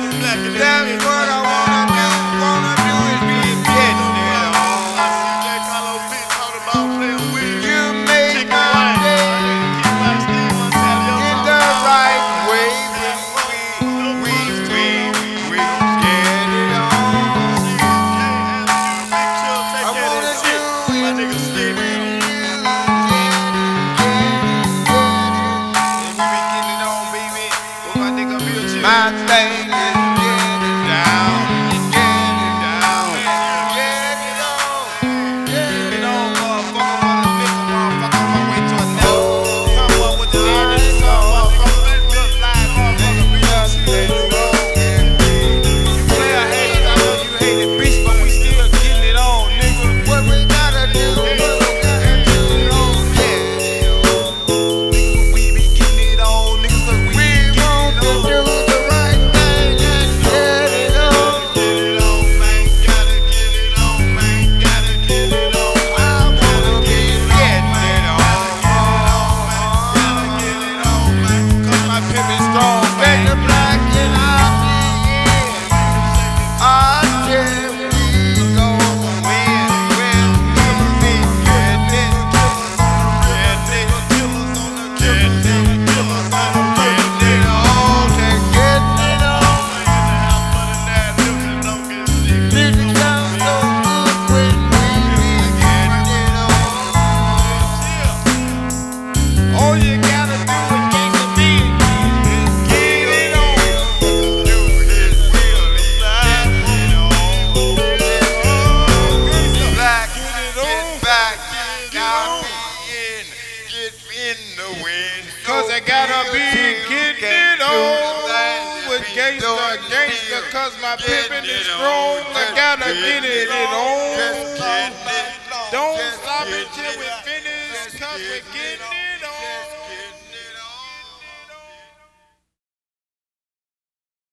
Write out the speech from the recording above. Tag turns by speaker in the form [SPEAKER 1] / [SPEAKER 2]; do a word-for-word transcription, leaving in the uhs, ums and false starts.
[SPEAKER 1] That's what I wanna do. Wanna do is be getting it on. You make my day in the right way. We, we, we, we get it on. I wanna do it. My thing is get it down, get it down, get it on, get it on, motherfucker. Wanna lick a motherfucker on my way to another. Someone with the end of the song, motherfucker. Good live, motherfucker. Be us, let it roll. You player haters, I know you hate it, bitch, but we still getting it on, nigga. What we gotta do, what we gotta do, yeah. We be getting it on, nigga, 'cause we be getting it on. Cause I gotta be getting it on with gangsta, gangsta, cause my pimpin' is strong. I gotta get it on. Don't stop until we finish, cause we getting it